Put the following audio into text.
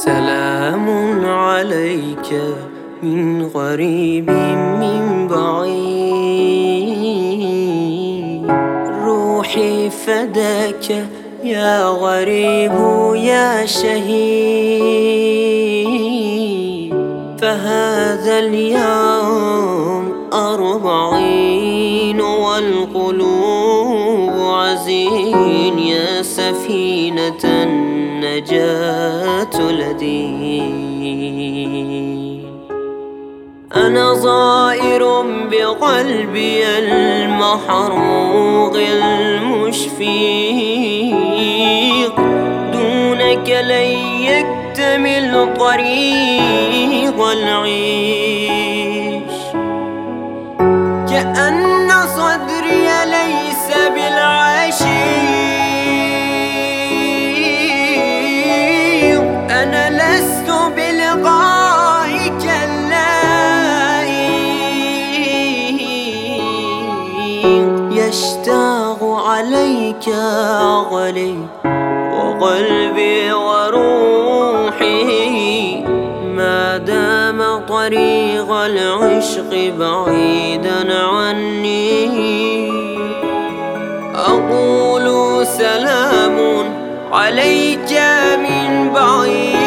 سلام عليك من غريب من بعيد، روحي فداك يا غريب يا شهيد. فهذا اليوم 40 والقلوب عزين، يا سفينة النجاة لدي. أنا زائر بقلبي المحروق المشفيق، دونك لن يكتمل طريق العيش. كأن صدري ليس بالعشيق، أنا لست بلقائك اللئيم. يشتاق عليك عقلي وقلبي وروحي، ما دام طريق العشق بعيدا عني. أقول سلام عليك من بعيد،